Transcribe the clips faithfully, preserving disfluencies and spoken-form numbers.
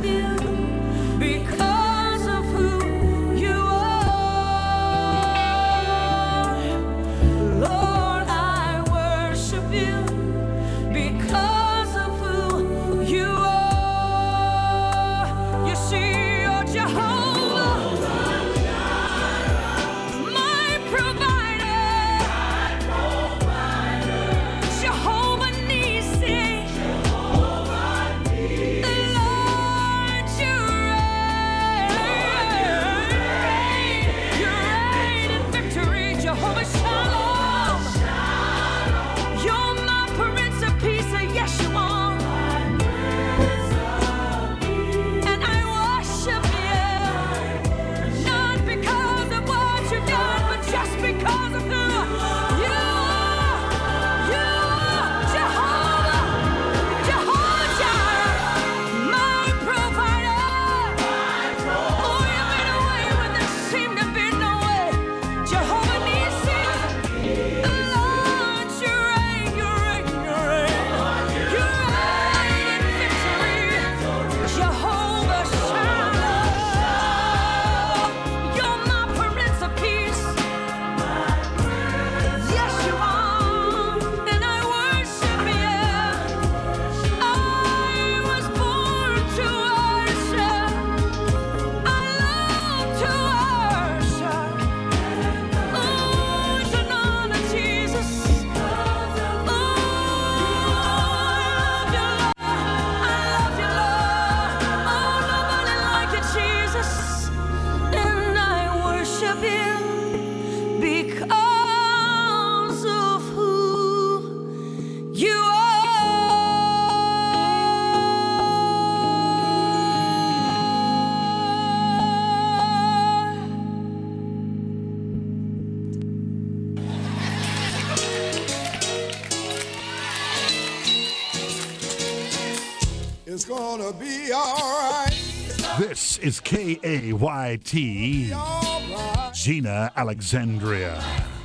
It's gonna be all right. This is K A Y T, Right. Gina Alexandria.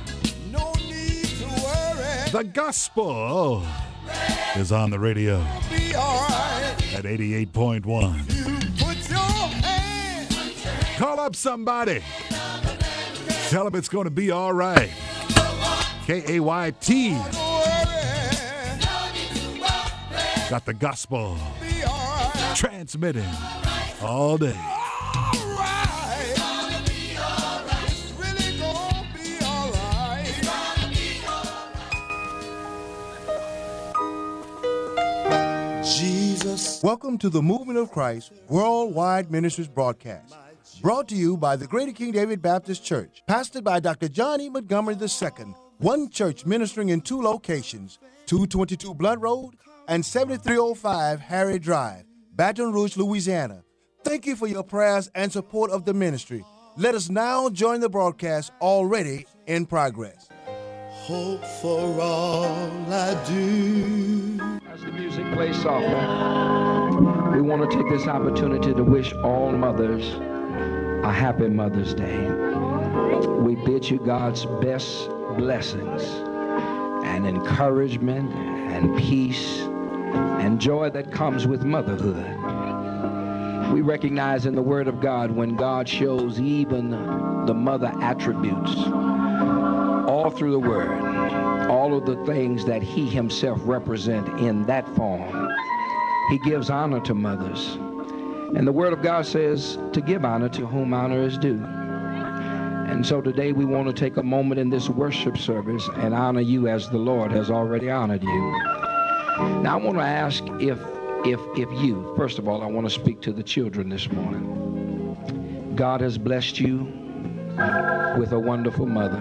No need to worry. The gospel is on the radio Be all right. at eighty-eight point one. You put your hand. Call up somebody. Tell them it's going to be all right. K A Y T. Don't worry. Got the gospel Be all right. transmitting all day. All right. It's really gonna be all right. Jesus. Welcome to the Movement of Christ Worldwide Ministries broadcast, brought to you by the Greater King David Baptist Church, pastored by Doctor John E. Montgomery the Second, one church ministering in two locations, two twenty-two Blunt Road and seventy-three oh five Harry Drive, Baton Rouge, Louisiana. Thank you for your prayers and support of the ministry. Let us now join the broadcast already in progress. Hope for all I do. As the music plays softly, we want to take this opportunity to wish all mothers a happy Mother's Day. We bid you God's best blessings and encouragement and peace and joy that comes with motherhood. We recognize in the Word of God when God shows even the mother attributes all through the Word, all of the things that He Himself represents in that form. He gives honor to mothers. And the Word of God says to give honor to whom honor is due. And so today we want to take a moment in this worship service and honor you as the Lord has already honored you. Now I want to ask if, if, if you, first of all, I want to speak to the children this morning. God has blessed you with a wonderful mother,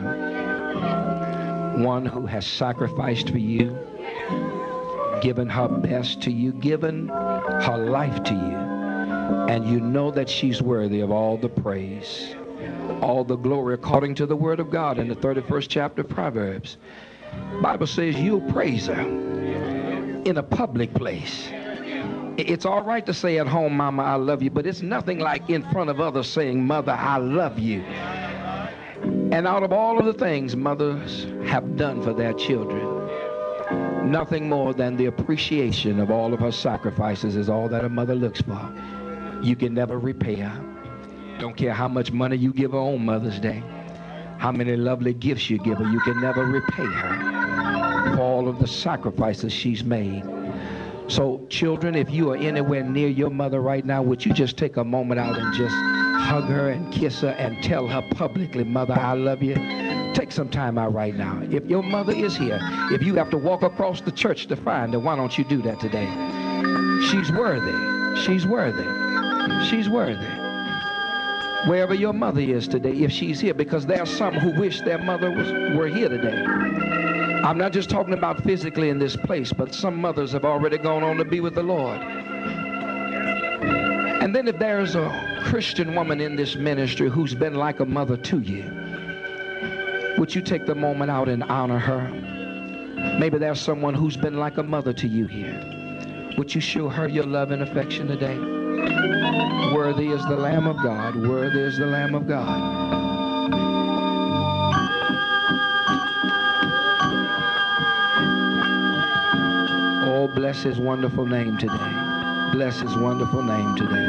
one who has sacrificed for you, given her best to you, given her life to you, and you know that she's worthy of all the praise, all the glory, according to the Word of God in the thirty-first chapter of Proverbs. The Bible says you'll praise her in a public place. It's all right to say at home, Mama, I love you, but it's nothing like in front of others saying, Mother, I love you. And out of all of the things mothers have done for their children, nothing more than the appreciation of all of her sacrifices is all that a mother looks for. you can never repay her. Don't care how much money you give her on Mother's Day, how many lovely gifts you give her, you can never repay her for all of the sacrifices she's made. So children, if you are anywhere near your mother right now, would you just take a moment out and just hug her and kiss her and tell her publicly, Mother, I love you? Take some time out right now. If your mother is here, if you have to walk across the church to find her, why don't you do that today? She's worthy. She's worthy. She's worthy. Wherever your mother is today, if she's here, because there are some who wish their mother was, were here today. I'm not just talking about physically in this place, but some mothers have already gone on to be with the Lord. And then if there's a Christian woman in this ministry who's been like a mother to you, would you take the moment out and honor her? Maybe there's someone who's been like a mother to you here. Would you show her your love and affection today? Worthy is the Lamb of God. Worthy is the Lamb of God. Oh, bless his wonderful name today. Bless his wonderful name today.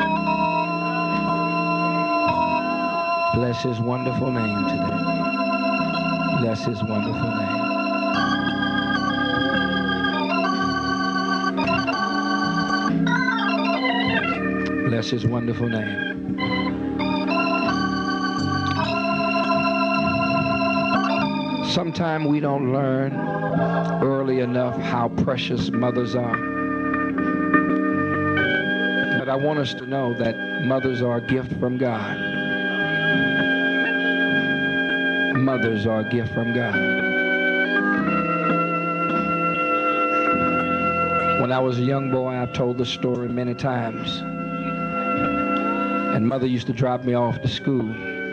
Bless his wonderful name today. Bless his wonderful name. Bless his wonderful name. Sometimes we don't learn early enough how precious mothers are. But I want us to know that mothers are a gift from God. Mothers are a gift from God. When I was a young boy, I've told the story many times. And mother used to drop me off to school.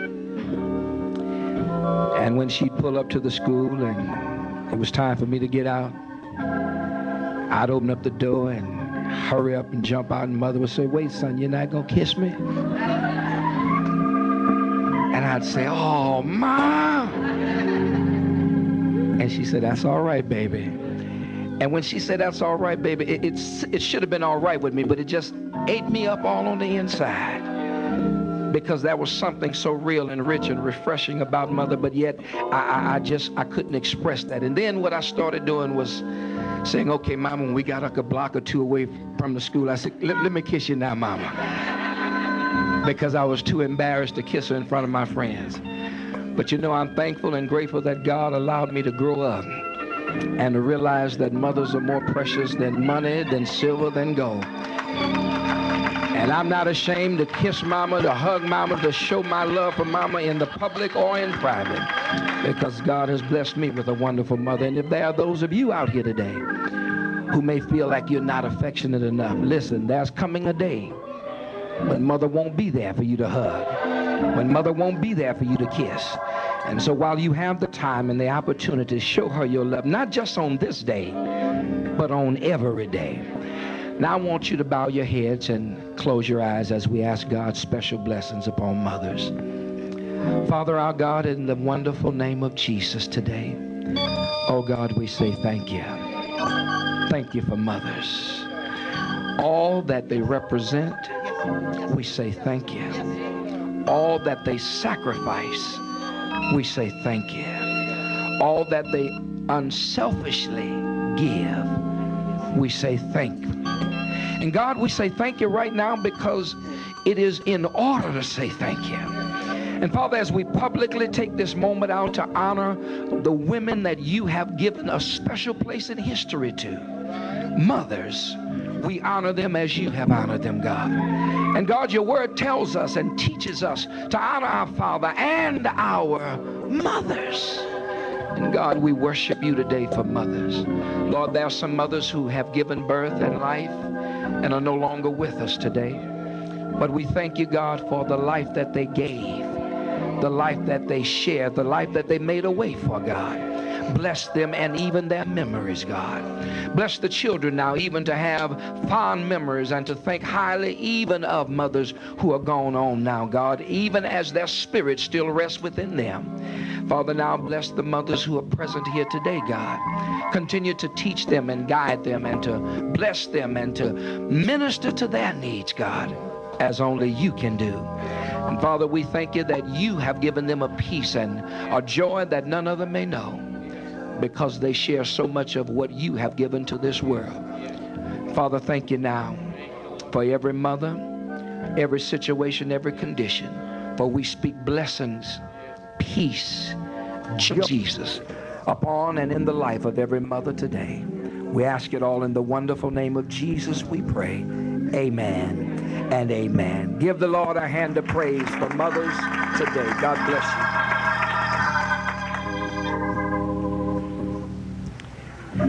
And when she'd pull up to the school and it was time for me to get out, I'd open up the door and hurry up and jump out, and mother would say, wait, son, you're not gonna kiss me? And I'd say, oh, Mom. And she said, that's all right, baby. And when she said, that's all right, baby, it, it's, it should have been all right with me, but it just ate me up all on the inside. Because there was something so real and rich and refreshing about mother, but yet I, I, I just, I couldn't express that. And then what I started doing was saying, okay, Mama, when we got like a block or two away from the school, I said, let, let me kiss you now, Mama. Because I was too embarrassed to kiss her in front of my friends. But you know, I'm thankful and grateful that God allowed me to grow up and to realize that mothers are more precious than money, than silver, than gold. And I'm not ashamed to kiss Mama, to hug Mama, to show my love for Mama in the public or in private, because God has blessed me with a wonderful mother. And if there are those of you out here today who may feel like you're not affectionate enough, listen, there's coming a day when mother won't be there for you to hug, when mother won't be there for you to kiss. And so while you have the time and the opportunity, show her your love, not just on this day, but on every day. Now I want you to bow your heads and close your eyes as we ask God's special blessings upon mothers. Father, our God, in the wonderful name of Jesus today, oh God, we say thank you. Thank you for mothers. All that they represent, we say thank you. All that they sacrifice, we say thank you. All that they unselfishly give, we say thank you. And God, we say thank you right now because it is in order to say thank you. And Father, as we publicly take this moment out to honor the women that you have given a special place in history to, mothers, we honor them as you have honored them, God. And God, your word tells us and teaches us to honor our father and our mothers. And God, we worship you today for mothers. Lord, there are some mothers who have given birth and life and are no longer with us today. But we thank you, God, for the life that they gave, the life that they shared, the life that they made a way for, God. Bless them and even their memories, God. Bless the children now even to have fond memories and to think highly even of mothers who are gone on now, God, even as their spirit still rests within them. Father, now bless the mothers who are present here today, God. Continue to teach them and guide them and to bless them and to minister to their needs, God. as only you can do. And Father, we thank you that you have given them a peace and a joy that none other may know, because they share so much of what you have given to this world. Father, thank you now for every mother, every situation, every condition. For we speak blessings, peace, Jesus, upon and in the life of every mother today. We ask it all in the wonderful name of Jesus, we pray. Amen and amen. Give the Lord a hand of praise for mothers today. God bless you.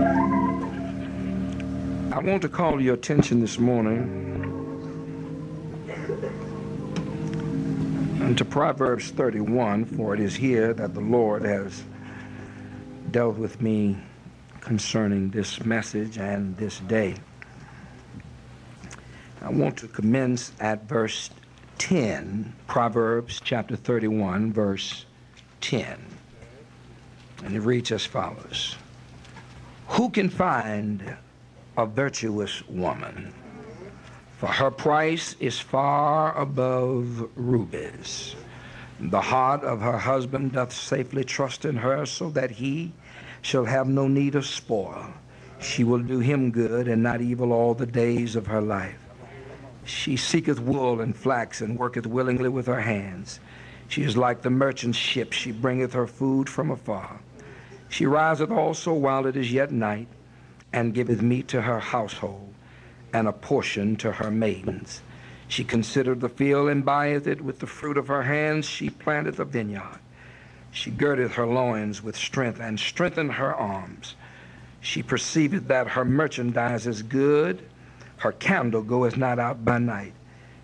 I want to call your attention this morning and to Proverbs thirty-one, for it is here that the Lord has dealt with me concerning this message and this day. I want to commence at verse ten, Proverbs chapter thirty-one, verse ten. And it reads as follows. Who can find a virtuous woman? For her price is far above rubies. The heart of her husband doth safely trust in her, so that he shall have no need of spoil. She will do him good and not evil all the days of her life. She seeketh wool and flax, and worketh willingly with her hands. She is like the merchant ship. She bringeth her food from afar. She riseth also while it is yet night, and giveth meat to her household, and a portion to her maidens. She considereth the field, and buyeth it. With the fruit of her hands she planteth a vineyard. She girdeth her loins with strength, and strengthened her arms. She perceiveth that her merchandise is good. Her candle goeth not out by night.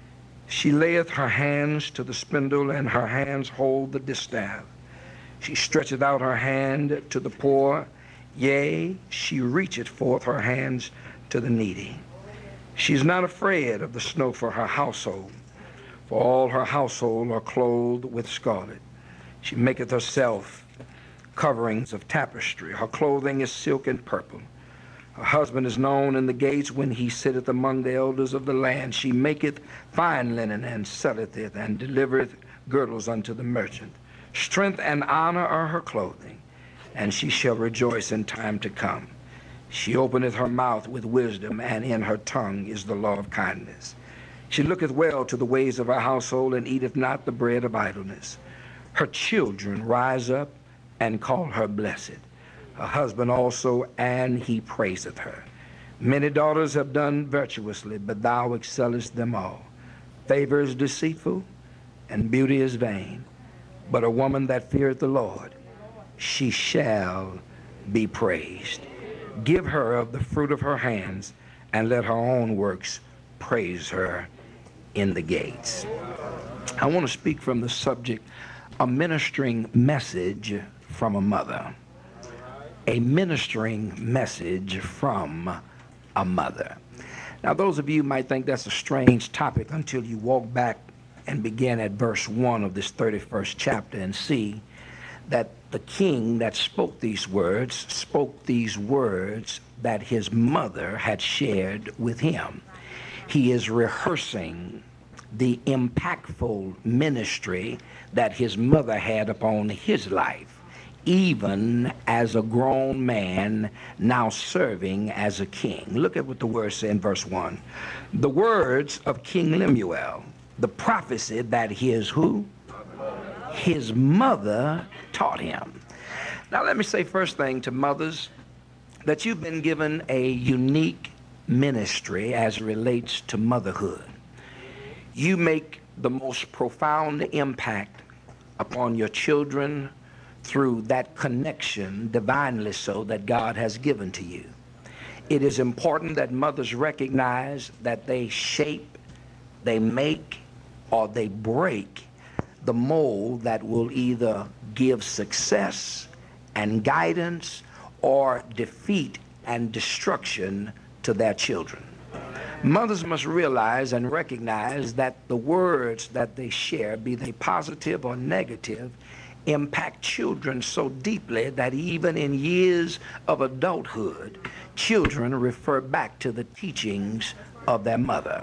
She layeth her hands to the spindle, and her hands hold the distaff. She stretcheth out her hand to the poor. Yea, she reacheth forth her hands to the needy. She is not afraid of the snow for her household, for all her household are clothed with scarlet. She maketh herself coverings of tapestry. Her clothing is silk and purple. Her husband is known in the gates when he sitteth among the elders of the land. She maketh fine linen, and selleth it, and delivereth girdles unto the merchant. Strength and honor are her clothing, and she shall rejoice in time to come. She openeth her mouth with wisdom, and in her tongue is the law of kindness. She looketh well to the ways of her household, and eateth not the bread of idleness. Her children rise up and call her blessed. Her husband also, and he praiseth her. Many daughters have done virtuously, but thou excellest them all. Favor is deceitful, and beauty is vain. But a woman that feareth the Lord, she shall be praised. Give her of the fruit of her hands, and let her own works praise her in the gates. I want to speak from the subject, a ministering message from a mother. A ministering message from a mother. Now, those of you might think that's a strange topic until you walk back and begin at verse one of this thirty-first chapter and see that the king that spoke these words spoke these words that his mother had shared with him. He is rehearsing the impactful ministry that his mother had upon his life, even as a grown man now serving as a king. Look at what the words say in verse one. The words of King Lemuel, the prophecy that his who? His mother taught him. Now let me say first thing to mothers, that you've been given a unique ministry as it relates to motherhood. You make the most profound impact upon your children through that connection, divinely so, that God has given to you. It is important that mothers recognize that they shape, they make, or they break the mold that will either give success and guidance or defeat and destruction to their children. Mothers must realize and recognize that the words that they share, be they positive or negative, impact children so deeply that even in years of adulthood, children refer back to the teachings of their mother.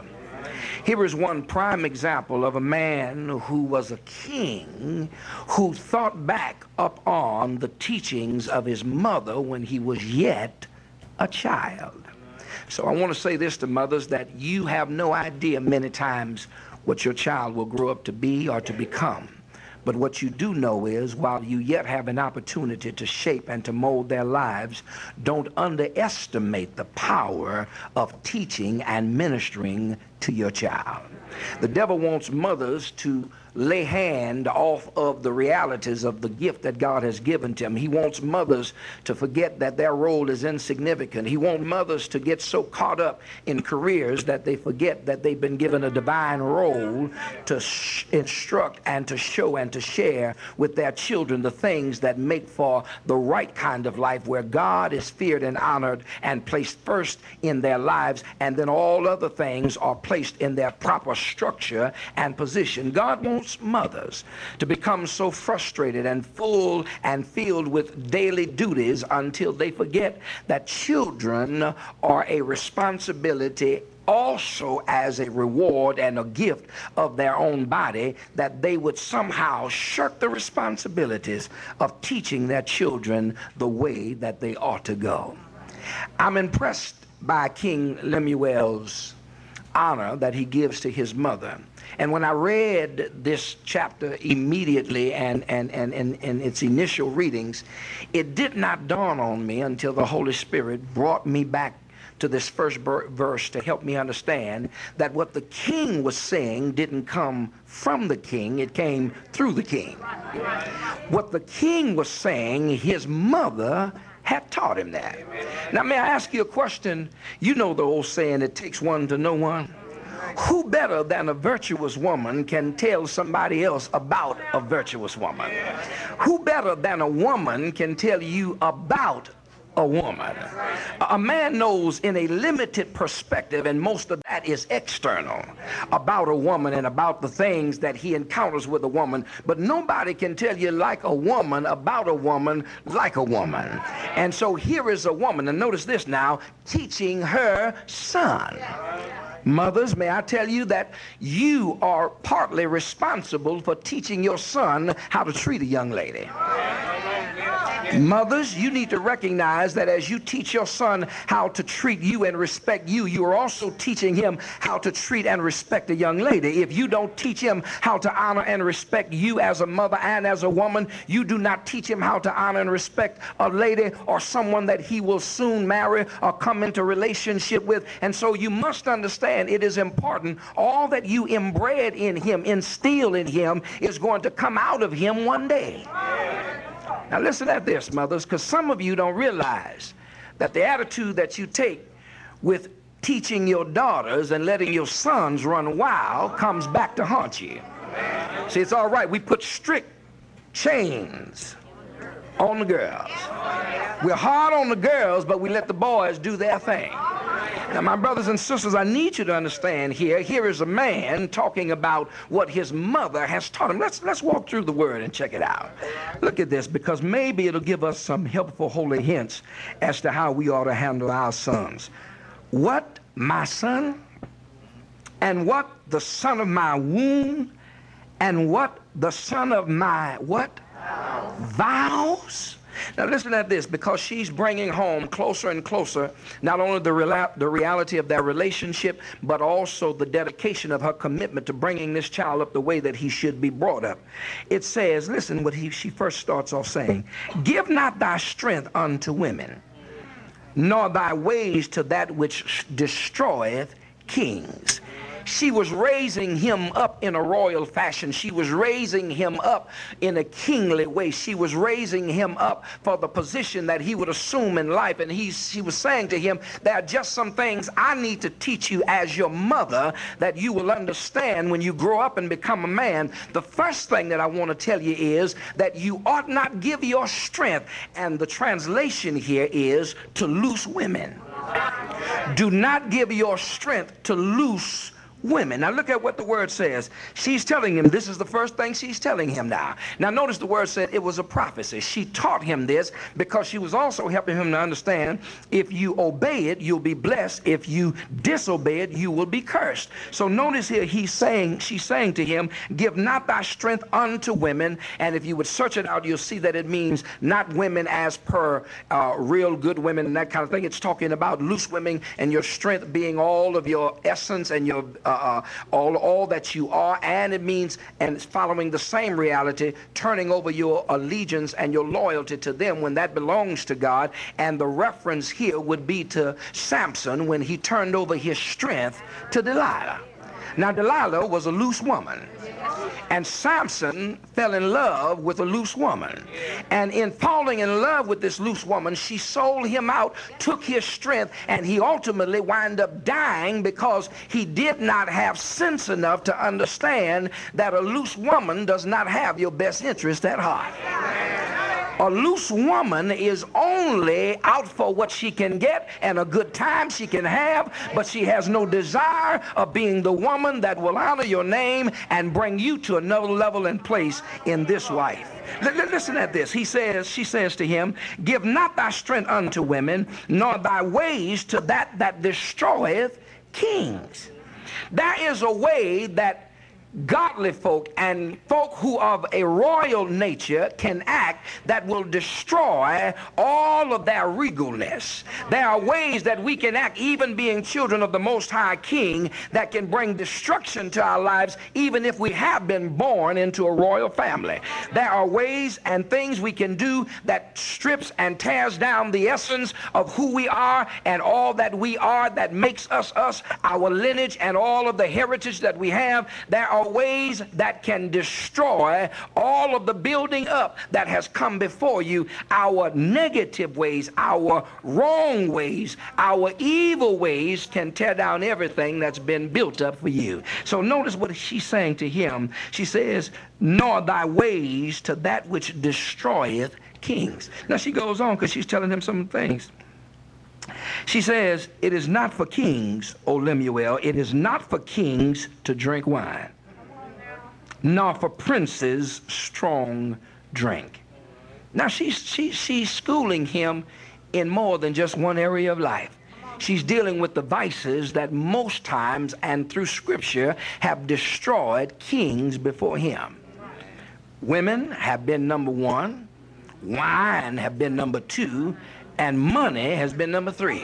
Here is one prime example of a man who was a king who thought back upon the teachings of his mother when he was yet a child. So I want to say this to mothers, that you have no idea many times what your child will grow up to be or to become. But what you do know is, while you yet have an opportunity to shape and to mold their lives, don't underestimate the power of teaching and ministering to your child. The devil wants mothers to lay hand off of the realities of the gift that God has given to them. He wants mothers to forget that their role is insignificant. He wants mothers to get so caught up in careers that they forget that they've been given a divine role to sh- instruct and to show and to share with their children the things that make for the right kind of life, where God is feared and honored and placed first in their lives, and then all other things are placed in their proper structure and position. God wants mothers to become so frustrated and full and filled with daily duties until they forget that children are a responsibility also as a reward and a gift of their own body, that they would somehow shirk the responsibilities of teaching their children the way that they ought to go. I'm impressed by King Lemuel's honor that he gives to his mother. And when I read this chapter immediately and, and, and, and, and its initial readings, it did not dawn on me until the Holy Spirit brought me back to this first verse to help me understand that what the king was saying didn't come from the king, it came through the king. What the king was saying, his mother had taught him that. Now, may I ask you a question? You know the old saying, it takes one to know one. Who better than a virtuous woman can tell somebody else about a virtuous woman? Who better than a woman can tell you about a woman? A man knows in a limited perspective, and most of that is external, about a woman and about the things that he encounters with a woman. But nobody can tell you like a woman about a woman like a woman. And so here is a woman, and notice this now, teaching her son. Mothers, may I tell you that you are partly responsible for teaching your son how to treat a young lady. Mothers, you need to recognize that as you teach your son how to treat you and respect you, you are also teaching him how to treat and respect a young lady. If you don't teach him how to honor and respect you as a mother and as a woman, you do not teach him how to honor and respect a lady or someone that he will soon marry or come into relationship with. And so you must understand it is important. All that you inbred in him, instill in him, is going to come out of him one day. Now listen at this, mothers, because some of you don't realize that the attitude that you take with teaching your daughters and letting your sons run wild comes back to haunt you. See, it's all right. We put strict chains on the girls. We're hard on the girls, but we let the boys do their thing. Now, my brothers and sisters, I need you to understand here, here is a man talking about what his mother has taught him. Let's, let's walk through the word and check it out. Look at this, because maybe it'll give us some helpful holy hints as to how we ought to handle our sons. What, my son? And what, the son of my womb? And what, the son of my, what? Vows? Now listen at this, because she's bringing home closer and closer not only the, real, the reality of their relationship, but also the dedication of her commitment to bringing this child up the way that he should be brought up. It says, listen what he, she first starts off saying, give not thy strength unto women, nor thy ways to that which destroyeth kings. She was raising him up in a royal fashion. She was raising him up in a kingly way. She was raising him up for the position that he would assume in life. And he, she was saying to him, there are just some things I need to teach you as your mother that you will understand when you grow up and become a man. The first thing that I want to tell you is that you ought not give your strength. And the translation here is to loose women. Do not give your strength to loose women. Now look at what the word says. She's telling him, this is the first thing she's telling him now. Now notice the word said it was a prophecy. She taught him this because she was also helping him to understand, if you obey it, you'll be blessed. If you disobey it, you will be cursed. So notice here, he's saying, she's saying to him, give not thy strength unto women. And if you would search it out, you'll see that it means not women as per uh, real good women and that kind of thing. It's talking about loose women and your strength being all of your essence and your uh, uh, all all that you are. And it means, and it's following the same reality, turning over your allegiance and your loyalty to them when that belongs to God. And the reference here would be to Samson when he turned over his strength to Delilah. Now Delilah was a loose woman, and Samson fell in love with a loose woman. And in falling in love with this loose woman, she sold him out, took his strength, and he ultimately wound up dying because he did not have sense enough to understand that a loose woman does not have your best interest at heart. A loose woman is only out for what she can get and a good time she can have, but she has no desire of being the woman that will honor your name and bring you to another level and place in this life. L- listen at this. He says, she says to him, give not thy strength unto women, nor thy ways to that that destroyeth kings. There is a way that godly folk and folk who of a royal nature can act that will destroy all of their regalness. There are ways that we can act, even being children of the Most High King, that can bring destruction to our lives, even if we have been born into a royal family. There are ways and things we can do that strips and tears down the essence of who we are and all that we are, that makes us us, our lineage and all of the heritage that we have. There are ways that can destroy all of the building up that has come before you. Our negative ways, our wrong ways, our evil ways can tear down everything that's been built up for you. So notice what she's saying to him. She says, nor thy ways to that which destroyeth kings. Now she goes on because she's telling him some things. She says, it is not for kings, O Lemuel, it is not for kings to drink wine, nor for princes strong drink. Now she's, she, she's schooling him in more than just one area of life. She's dealing with the vices that most times and through scripture have destroyed kings before him. Women have been number one, wine have been number two, and money has been number three.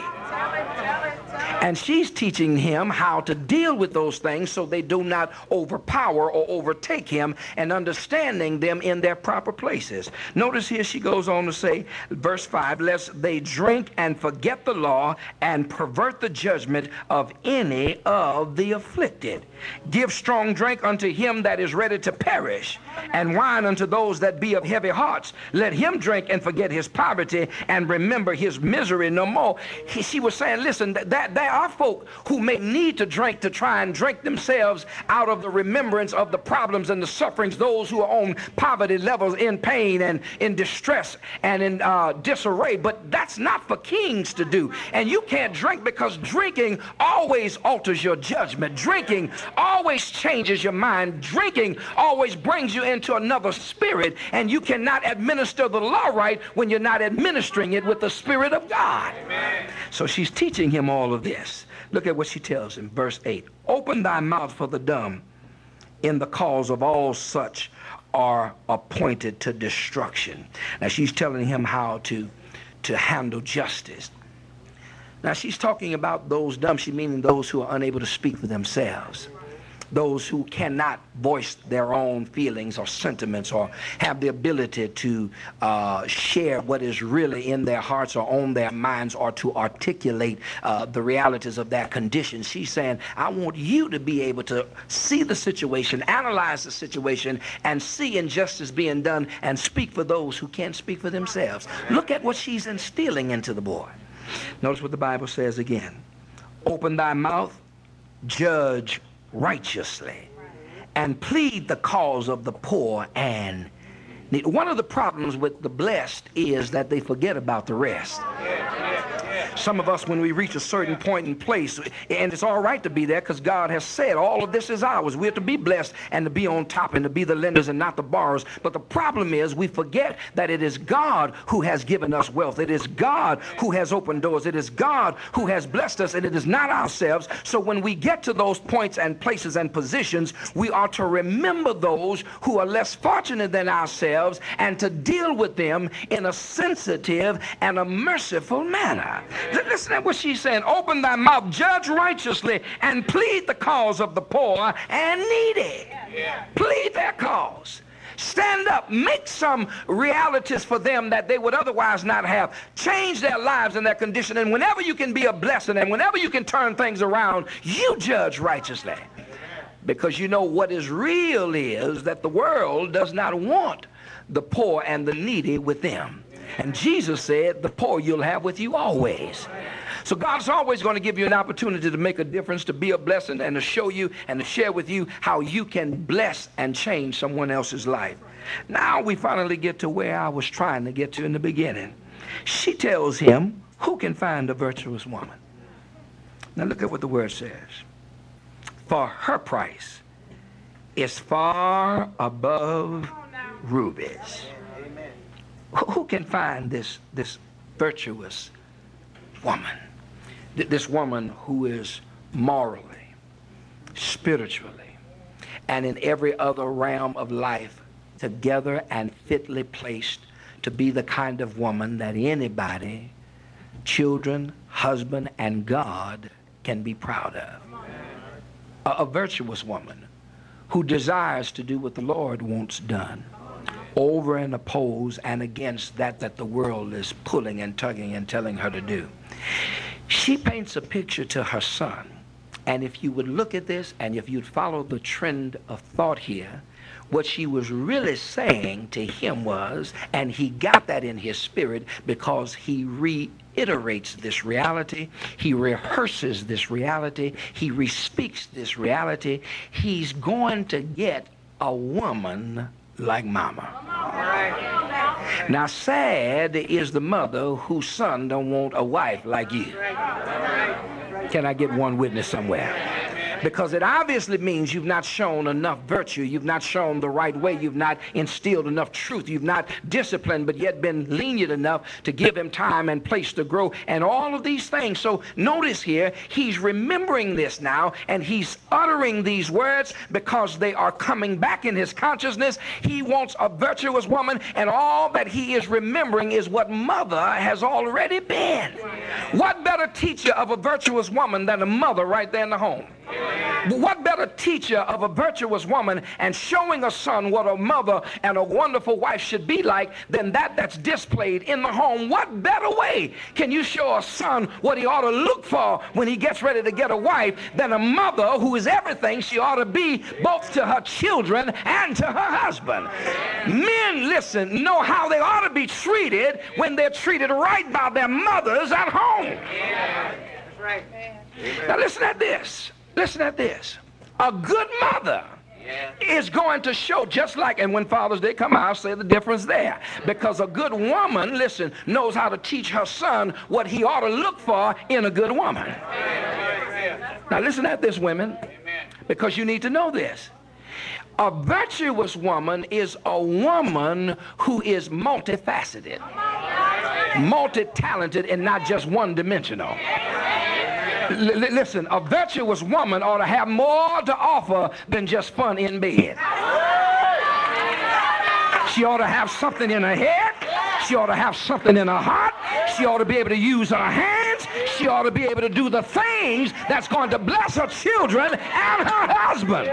And she's teaching him how to deal with those things so they do not overpower or overtake him, and understanding them in their proper places. Notice here she goes on to say, verse five, lest they drink and forget the law and pervert the judgment of any of the afflicted. Give strong drink unto him that is ready to perish, and wine unto those that be of heavy hearts. Let him drink and forget his poverty and remember his misery no more. He, she was saying, listen, that, that there are folk who may need to drink to try and drink themselves out of the remembrance of the problems and the sufferings, those who are on poverty levels, in pain and in distress and in uh, disarray. But that's not for kings to do. And you can't drink, because drinking always alters your judgment. Drinking always changes your mind. Drinking always brings you into another spirit, and you cannot administer the law right when you're not administering it with the Spirit of God. Amen. So she's teaching him all of this. Look at what she tells him, verse eight. Open thy mouth for the dumb, in the cause of all such are appointed to destruction. Now she's telling him how to, to handle justice. Now she's talking about those dumb, she meaning those who are unable to speak for themselves. Those who cannot voice their own feelings or sentiments, or have the ability to uh, share what is really in their hearts or on their minds, or to articulate uh, the realities of their condition. She's saying, I want you to be able to see the situation, analyze the situation, and see injustice being done, and speak for those who can't speak for themselves. Look at what she's instilling into the boy. Notice what the Bible says again. Open thy mouth, judge righteously, and plead the cause of the poor and need. One of the problems with the blessed is that they forget about the rest. Some of us, when we reach a certain point in place, and it's all right to be there because God has said all of this is ours. We're to be blessed and to be on top and to be the lenders and not the borrowers. But the problem is we forget that it is God who has given us wealth. It is God who has opened doors. It is God who has blessed us, and it is not ourselves. So when we get to those points and places and positions, we are to remember those who are less fortunate than ourselves and to deal with them in a sensitive and a merciful manner. Listen to what she's saying. Open thy mouth, judge righteously, and plead the cause of the poor and needy. Yeah. Plead their cause. Stand up. Make some realities for them that they would otherwise not have. Change their lives and their condition. And whenever you can be a blessing and whenever you can turn things around, you judge righteously. Because you know what is real is that the world does not want the poor and the needy with them. And Jesus said, the poor you'll have with you always. So God's always going to give you an opportunity to make a difference, to be a blessing, and to show you and to share with you how you can bless and change someone else's life. Now we finally get to where I was trying to get to in the beginning. She tells him, who can find a virtuous woman? Now look at what the word says. For her price is far above rubies. Who can find this, this virtuous woman? This woman who is morally, spiritually, and in every other realm of life together and fitly placed to be the kind of woman that anybody, children, husband, and God can be proud of. A, a virtuous woman who desires to do what the Lord wants done, over and oppose and against that that the world is pulling and tugging and telling her to do. She paints a picture to her son, and if you would look at this and if you'd follow the trend of thought here, what she was really saying to him was, and he got that in his spirit because he reiterates this reality, he rehearses this reality, he re-speaks this reality, he's going to get a woman like mama. Now sad is the mother whose son don't want a wife like you. Can I get one witness somewhere? Because it obviously means you've not shown enough virtue, you've not shown the right way, you've not instilled enough truth, you've not disciplined but yet been lenient enough to give him time and place to grow and all of these things. So notice here, he's remembering this now and he's uttering these words because they are coming back in his consciousness. He wants a virtuous woman, and all that he is remembering is what mother has already been. What better teacher of a virtuous woman than a mother right there in the home? What better teacher of a virtuous woman and showing a son what a mother and a wonderful wife should be like than that that's displayed in the home? What better way can you show a son what he ought to look for when he gets ready to get a wife than a mother who is everything she ought to be both to her children and to her husband? Men, listen, know how they ought to be treated when they're treated right by their mothers at home. Yeah. That's right. Now listen at this. Listen at this. A good mother yeah. is going to show just like, and when Father's Day come, I'll say the difference there. Because a good woman, listen, knows how to teach her son what he ought to look for in a good woman. Yeah. Now listen at this, women, because you need to know this. A virtuous woman is a woman who is multifaceted, multi-talented, and not just one-dimensional. L- listen, a virtuous woman ought to have more to offer than just fun in bed. She ought to have something in her head. She ought to have something in her heart. She ought to be able to use her hands. She ought to be able to do the things that's going to bless her children and her husband.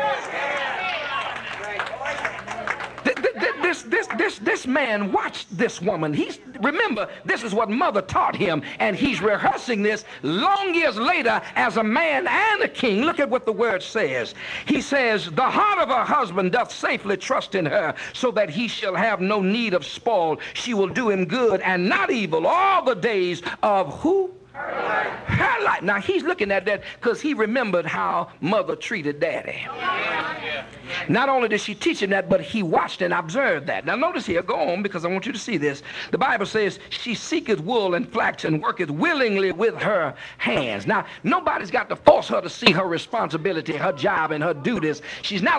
This, this, this, this man watched this woman. He's, remember, this is what mother taught him, and he's rehearsing this long years later as a man and a king. Look at what the word says. He says, the heart of her husband doth safely trust in her, so that he shall have no need of spoil. She will do him good and not evil all the days of who? Her life. Her life. Now he's looking at that because he remembered how mother treated daddy. Yeah. Not only did she teach him that, but he watched and observed that. Now notice here, go on because I want you to see this. The Bible says, she seeketh wool and flax and worketh willingly with her hands. Now, nobody's got to force her to see her responsibility, her job, and her duties. She's not